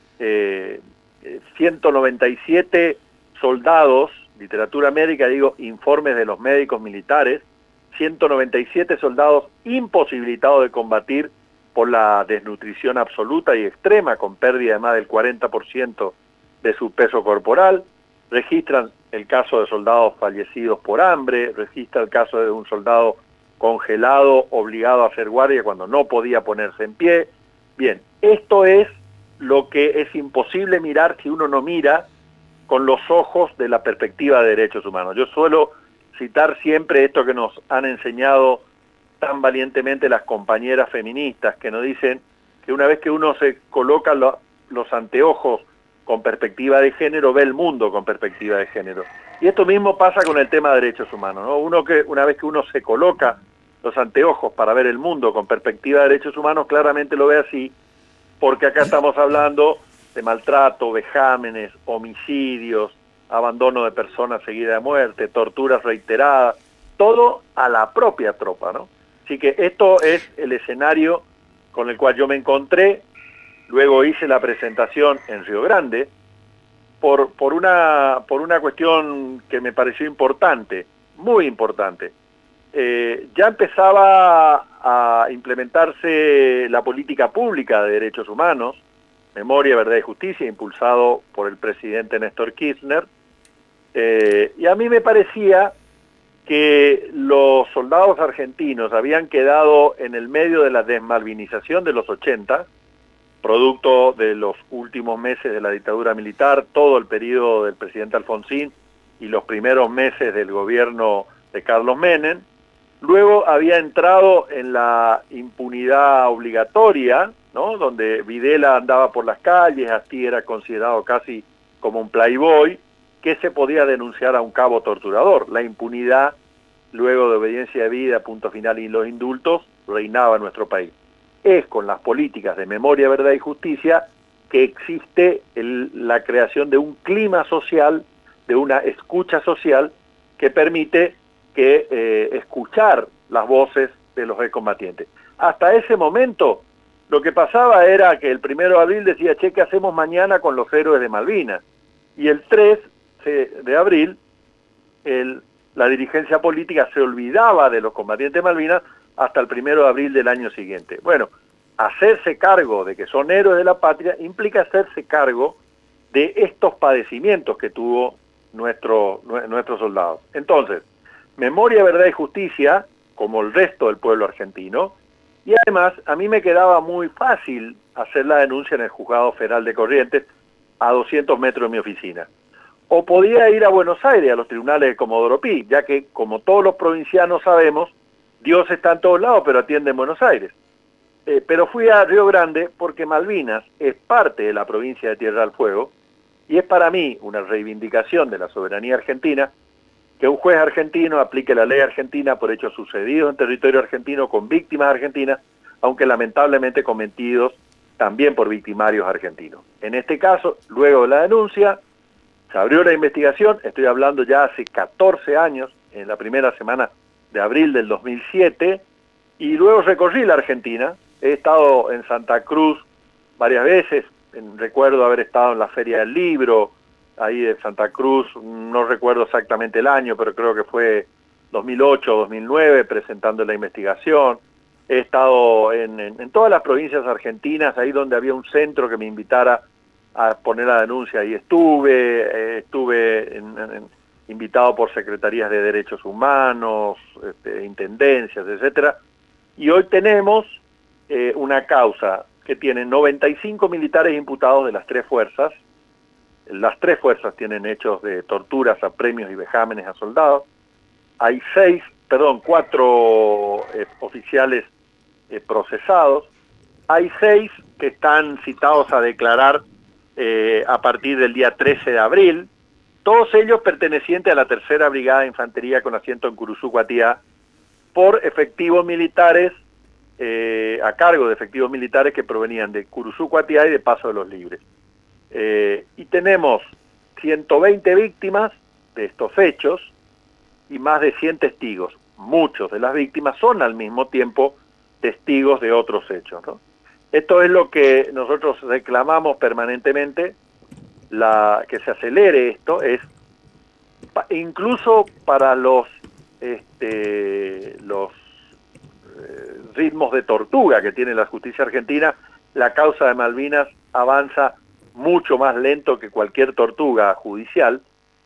197 soldados, literatura médica, digo, informes de los médicos militares, 197 soldados imposibilitados de combatir por la desnutrición absoluta y extrema, con pérdida de más del 40% de su peso corporal. Registran el caso de soldados fallecidos por hambre, registra el caso de un soldado congelado, obligado a hacer guardia cuando no podía ponerse en pie. Bien, esto es lo que es imposible mirar si uno no mira con los ojos de la perspectiva de derechos humanos. Yo suelo citar siempre esto que nos han enseñado tan valientemente las compañeras feministas, que nos dicen que una vez que uno se coloca los anteojos con perspectiva de género, ve el mundo con perspectiva de género. Y esto mismo pasa con el tema de derechos humanos, ¿no? Una vez que uno se coloca los anteojos para ver el mundo con perspectiva de derechos humanos, claramente lo ve así, porque acá estamos hablando de maltrato, vejámenes, homicidios, abandono de personas seguida de muerte, torturas reiteradas, todo a la propia tropa, ¿no? Así que esto es el escenario con el cual yo me encontré. Luego hice la presentación en Río Grande por una cuestión que me pareció importante, muy importante. Ya empezaba a implementarse la política pública de derechos humanos, Memoria, Verdad y Justicia, impulsado por el presidente Néstor Kirchner, y a mí me parecía que los soldados argentinos habían quedado en el medio de la desmalvinización de los 80, producto de los últimos meses de la dictadura militar, todo el periodo del presidente Alfonsín y los primeros meses del gobierno de Carlos Menem. Luego había entrado en la impunidad obligatoria, ¿no? Donde Videla andaba por las calles, Astí era considerado casi como un playboy, que se podía denunciar a un cabo torturador. La impunidad, luego de obediencia de vida, punto final, y los indultos, reinaba en nuestro país. Es con las políticas de Memoria, Verdad y Justicia que existe la creación de un clima social, de una escucha social que permite que escuchar las voces de los excombatientes. Hasta ese momento, lo que pasaba era que el 1 de abril decía, che, ¿qué hacemos mañana con los héroes de Malvinas? Y el 3 de abril, la dirigencia política se olvidaba de los combatientes de Malvinas hasta el 1 de abril del año siguiente. Bueno, hacerse cargo de que son héroes de la patria implica hacerse cargo de estos padecimientos que tuvo nuestros soldados. Entonces, Memoria, Verdad y Justicia, como el resto del pueblo argentino, y además a mí me quedaba muy fácil hacer la denuncia en el Juzgado Federal de Corrientes a 200 metros de mi oficina. O podía ir a Buenos Aires, a los tribunales de Comodoro Pi, ya que, como todos los provincianos sabemos, Dios está en todos lados, pero atiende en Buenos Aires. Pero fui a Río Grande porque Malvinas es parte de la provincia de Tierra del Fuego, y es para mí una reivindicación de la soberanía argentina que un juez argentino aplique la ley argentina por hechos sucedidos en territorio argentino con víctimas argentinas, aunque lamentablemente cometidos también por victimarios argentinos. En este caso, luego de la denuncia, Se abrió la investigación, estoy hablando ya hace 14 años, en la primera semana de abril del 2007, y luego recorrí la Argentina. He estado en Santa Cruz varias veces, recuerdo haber estado en la Feria del Libro, ahí de Santa Cruz, no recuerdo exactamente el año, pero creo que fue 2008 o 2009, presentando la investigación. He estado en todas las provincias argentinas, ahí donde había un centro que me invitara a poner la denuncia, ahí estuve invitado por secretarías de derechos humanos, intendencias, etcétera, y hoy tenemos una causa que tiene 95 militares imputados de las tres fuerzas. Las tres fuerzas tienen hechos de torturas, apremios y vejámenes a soldados. Hay 4 oficiales procesados. Hay 6 que están citados a declarar a partir del día 13 de abril, todos ellos pertenecientes a la Tercera Brigada de Infantería con asiento en Curuzú, Guatiá, por efectivos militares, a cargo de efectivos militares que provenían de Curuzú, Guatiá y de Paso de los Libres. Y tenemos 120 víctimas de estos hechos y más de 100 testigos. Muchos de las víctimas son al mismo tiempo testigos de otros hechos, ¿no? Esto es lo que nosotros reclamamos permanentemente, que se acelere esto, es incluso para los ritmos de tortuga que tiene la justicia argentina, la causa de Malvinas avanza mucho más lento que cualquier tortuga judicial,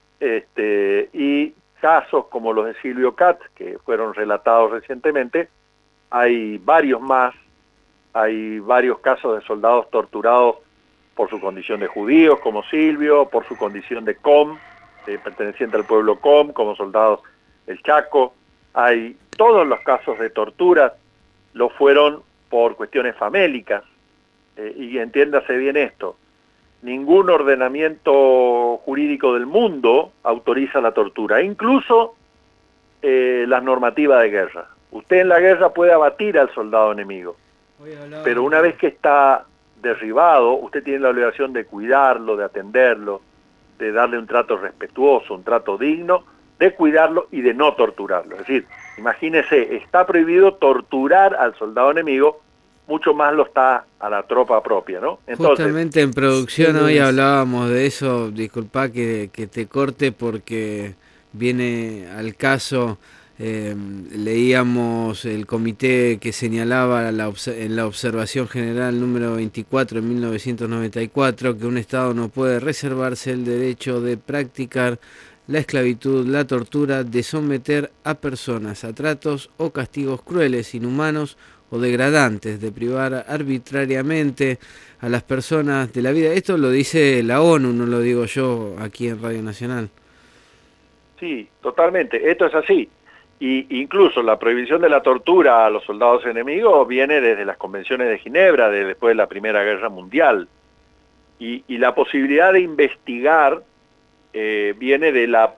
y casos como los de Silvio Cat, que fueron relatados recientemente, hay varios más. Hay varios casos de soldados torturados por su condición de judíos, como Silvio, por su condición de COM, perteneciente al pueblo COM, como soldados del Chaco. Hay todos los casos de tortura, lo fueron por cuestiones famélicas. Y entiéndase bien esto, ningún ordenamiento jurídico del mundo autoriza la tortura, incluso las normativas de guerra. Usted en la guerra puede abatir al soldado enemigo, pero una vez que está derribado, usted tiene la obligación de cuidarlo, de atenderlo, de darle un trato respetuoso, un trato digno, de cuidarlo y de no torturarlo. Es decir, imagínese, está prohibido torturar al soldado enemigo, mucho más lo está a la tropa propia, ¿no? Entonces, justamente en producción hoy hablábamos de eso, disculpa que te corte porque viene al caso. Leíamos el comité que señalaba en la observación general número 24 en 1994 que un Estado no puede reservarse el derecho de practicar la esclavitud, la tortura, de someter a personas a tratos o castigos crueles, inhumanos o degradantes, de privar arbitrariamente a las personas de la vida. Esto lo dice la ONU, no lo digo yo aquí en Radio Nacional. Sí, totalmente, esto es así. Y incluso la prohibición de la tortura a los soldados enemigos viene desde las convenciones de Ginebra, después de la Primera Guerra Mundial. Y la posibilidad de investigar viene de la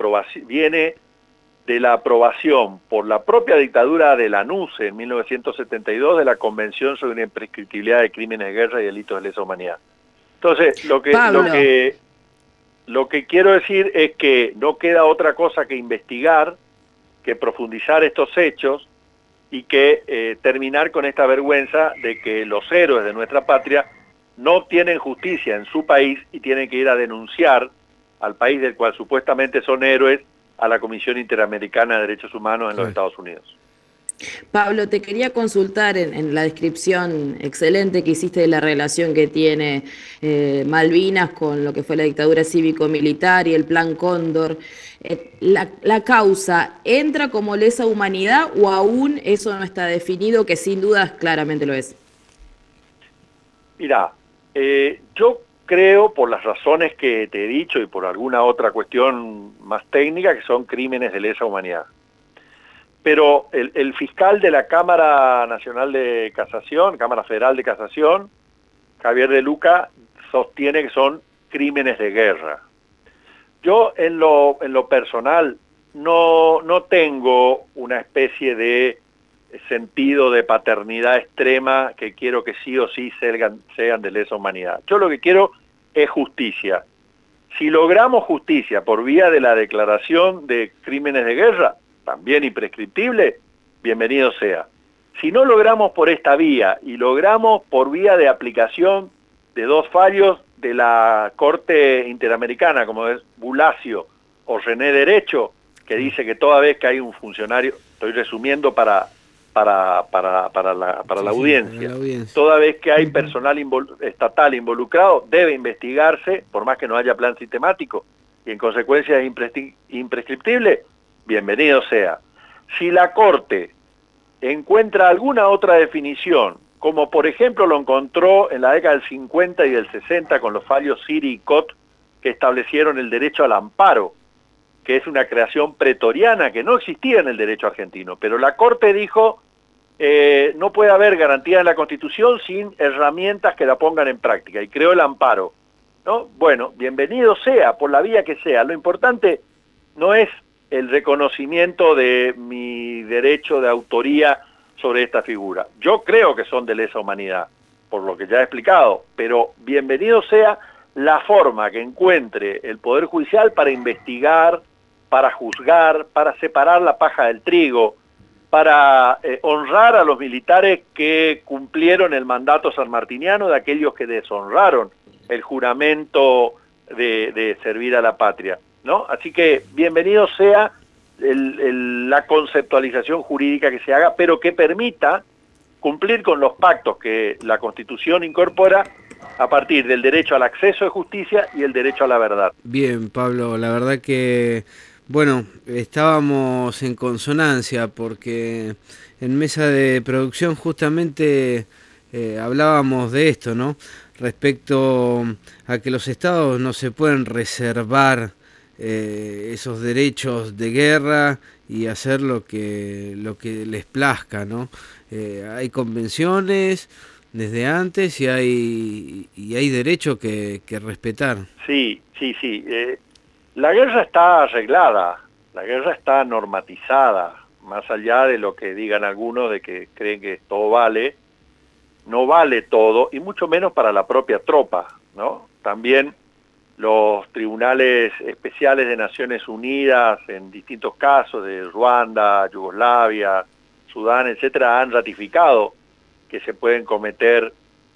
aprobación por la propia dictadura de Lanusse en 1972 de la Convención sobre la Imprescriptibilidad de Crímenes de Guerra y Delitos de Lesa Humanidad. Entonces, lo que quiero decir es que no queda otra cosa que investigar, que profundizar estos hechos y que terminar con esta vergüenza de que los héroes de nuestra patria no obtienen justicia en su país y tienen que ir a denunciar al país del cual supuestamente son héroes a la Comisión Interamericana de Derechos Humanos en los Estados Unidos. Pablo, te quería consultar en la descripción excelente que hiciste de la relación que tiene Malvinas con lo que fue la dictadura cívico-militar y el Plan Cóndor. ¿La causa entra como lesa humanidad o aún eso no está definido, que sin dudas claramente lo es? Mirá, yo creo, por las razones que te he dicho y por alguna otra cuestión más técnica, que son crímenes de lesa humanidad. Pero el fiscal de la Cámara Nacional de Casación, Cámara Federal de Casación, Javier De Luca, sostiene que son crímenes de guerra. Yo en lo personal no tengo una especie de sentido de paternidad extrema que quiero que sí o sí sean de lesa humanidad. Yo lo que quiero es justicia. Si logramos justicia por vía de la declaración de crímenes de guerra, también imprescriptible, bienvenido sea. Si no logramos por esta vía y logramos por vía de aplicación de dos fallos de la Corte Interamericana, como es Bulacio o René Derecho, que dice que toda vez que hay un funcionario, estoy resumiendo para la audiencia, toda vez que hay personal estatal involucrado, debe investigarse, por más que no haya plan sistemático, y en consecuencia es imprescriptible, bienvenido sea. Si la Corte encuentra alguna otra definición, como por ejemplo lo encontró en la década del 50 y del 60 con los fallos Siri y Cot, que establecieron el derecho al amparo, que es una creación pretoriana que no existía en el derecho argentino, pero la Corte dijo, no puede haber garantía en la Constitución sin herramientas que la pongan en práctica, y creó el amparo, ¿no? Bueno, bienvenido sea, por la vía que sea. Lo importante no es el reconocimiento de mi derecho de autoría sobre esta figura. Yo creo que son de lesa humanidad, por lo que ya he explicado, pero bienvenido sea la forma que encuentre el Poder Judicial para investigar, para juzgar, para separar la paja del trigo, para honrar a los militares que cumplieron el mandato sanmartiniano de aquellos que deshonraron el juramento de servir a la patria, ¿no? Así que bienvenido sea la conceptualización jurídica que se haga, pero que permita cumplir con los pactos que la Constitución incorpora a partir del derecho al acceso de justicia y el derecho a la verdad. Bien, Pablo, la verdad que, bueno, estábamos en consonancia porque en mesa de producción justamente hablábamos de esto, ¿no? Respecto a que los estados no se pueden reservar esos derechos de guerra y hacer lo que les plazca, ¿no? Hay convenciones desde antes y hay derecho que respetar. Sí. La guerra está arreglada, la guerra está normatizada, más allá de lo que digan algunos de que creen que todo vale, no vale todo, y mucho menos para la propia tropa, ¿no? También los tribunales especiales de Naciones Unidas en distintos casos de Ruanda, Yugoslavia, Sudán, etcétera, han ratificado que se pueden cometer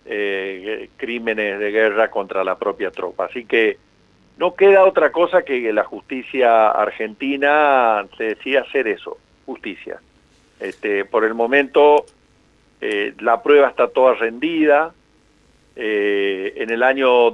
crímenes de guerra contra la propia tropa. Así que no queda otra cosa que la justicia argentina se decida hacer eso, justicia. Por el momento la prueba está toda rendida. En el año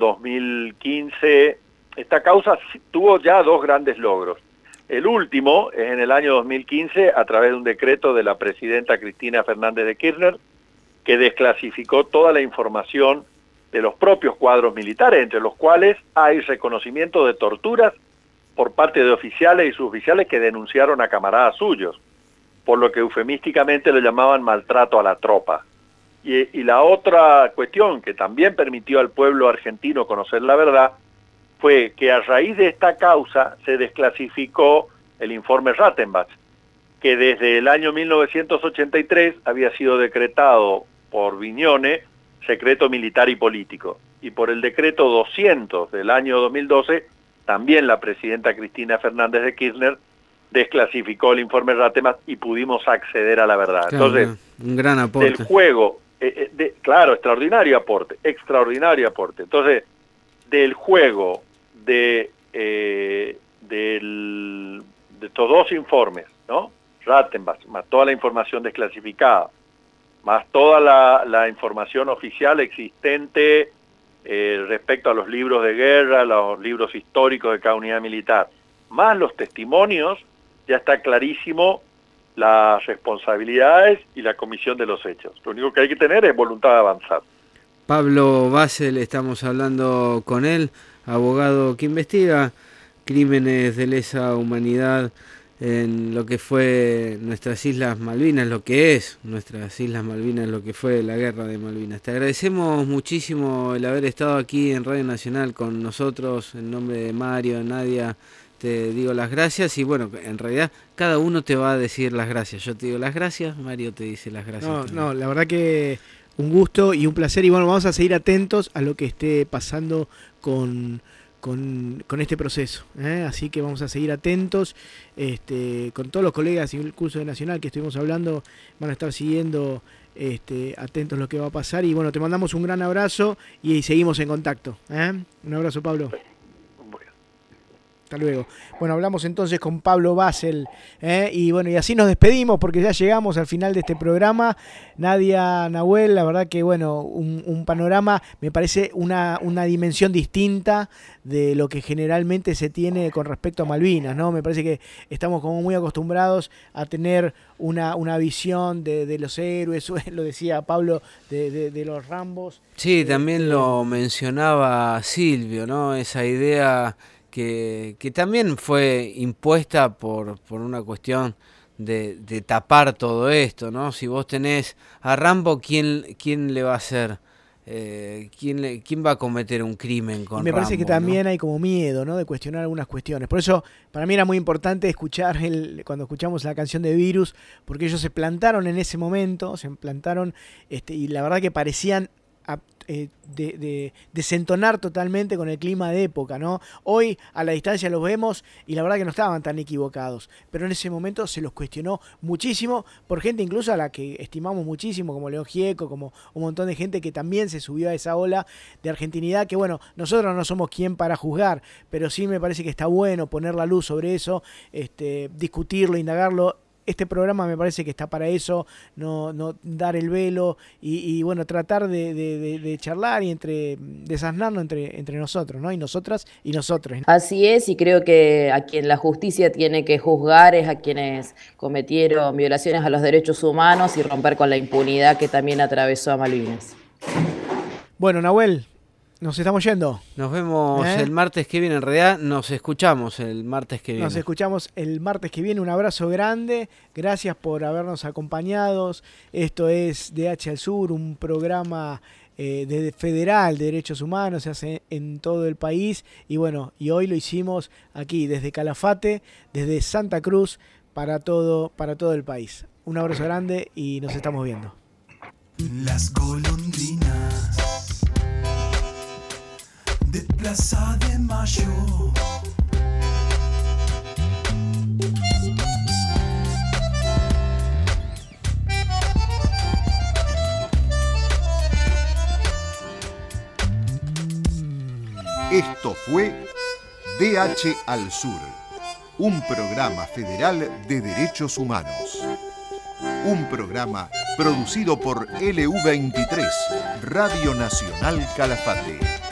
2015 esta causa tuvo ya dos grandes logros. El último es en el año 2015 a través de un decreto de la presidenta Cristina Fernández de Kirchner, que desclasificó toda la información de los propios cuadros militares, entre los cuales hay reconocimiento de torturas por parte de oficiales y suboficiales que denunciaron a camaradas suyos, por lo que eufemísticamente lo llamaban maltrato a la tropa. Y la otra cuestión que también permitió al pueblo argentino conocer la verdad fue que a raíz de esta causa se desclasificó el informe Rattenbach, que desde el año 1983 había sido decretado por Viñone secreto militar y político, y por el decreto 200 del año 2012 también la presidenta Cristina Fernández de Kirchner desclasificó el informe Rattenbach y pudimos acceder a la verdad. Claro, entonces, un gran aporte. del juego, claro, extraordinario aporte. Entonces, del juego de estos dos informes, ¿no? Rattenbach, más toda la información desclasificada, más toda la información oficial existente respecto a los libros de guerra, los libros históricos de cada unidad militar, más los testimonios, ya está clarísimo las responsabilidades y la comisión de los hechos. Lo único que hay que tener es voluntad de avanzar. Pablo Basel, estamos hablando con él, abogado que investiga crímenes de lesa humanidad en lo que fue nuestras Islas Malvinas, lo que es nuestras Islas Malvinas, lo que fue la Guerra de Malvinas. Te agradecemos muchísimo el haber estado aquí en Radio Nacional con nosotros. En nombre de Mario, Nadia, te digo las gracias. Y bueno, en realidad cada uno te va a decir las gracias. Yo te digo las gracias, Mario te dice las gracias. No, la verdad que un gusto y un placer. Y bueno, vamos a seguir atentos a lo que esté pasando con con este proceso, así que vamos a seguir atentos, con todos los colegas y el curso de Nacional que estuvimos hablando, van a estar siguiendo atentos a lo que va a pasar, y bueno, te mandamos un gran abrazo y seguimos en contacto. Un abrazo, Pablo. Hasta luego. Bueno, hablamos entonces con Pablo Basel, y bueno, y así nos despedimos porque ya llegamos al final de este programa. Nadia, Nahuel, la verdad que bueno, un panorama, me parece una dimensión distinta de lo que generalmente se tiene con respecto a Malvinas, ¿no? Me parece que estamos como muy acostumbrados a tener una visión de los héroes, lo decía Pablo, de los Rambos. Sí, también lo mencionaba Silvio, ¿no? Esa idea que también fue impuesta por una cuestión de tapar todo esto, ¿no? Si vos tenés a Rambo, ¿quién le va a hacer? ¿Quién va a cometer un crimen con Rambo? Me parece que también, ¿no? Hay como miedo, ¿no? De cuestionar algunas cuestiones. Por eso, para mí era muy importante escuchar cuando escuchamos la canción de Virus, porque ellos se plantaron en ese momento, y la verdad que parecían desentonar totalmente con el clima de época, ¿no? Hoy a la distancia los vemos y la verdad que no estaban tan equivocados, pero en ese momento se los cuestionó muchísimo por gente incluso a la que estimamos muchísimo, como León Gieco, como un montón de gente que también se subió a esa ola de argentinidad, que bueno, nosotros no somos quien para juzgar, pero sí me parece que está bueno poner la luz sobre eso, discutirlo, indagarlo. Este programa me parece que está para eso, no dar el velo y bueno, tratar de charlar y desasnarnos entre nosotros, ¿no? Y nosotras y nosotros. Así es, y creo que a quien la justicia tiene que juzgar es a quienes cometieron violaciones a los derechos humanos y romper con la impunidad que también atravesó a Malvinas. Bueno, Nahuel, nos estamos yendo. Nos vemos el martes que viene. En realidad nos escuchamos el martes que viene. Nos escuchamos el martes que viene. Un abrazo grande. Gracias por habernos acompañado. Esto es DH al Sur, un programa federal de derechos humanos. Se hace en todo el país. Y bueno, y hoy lo hicimos aquí desde Calafate, desde Santa Cruz, para todo el país. Un abrazo grande y nos estamos viendo. Las golondrinas de Plaza de Mayo. Esto fue DH al Sur, un programa federal de derechos humanos. Un programa producido por LU23, Radio Nacional Calafate.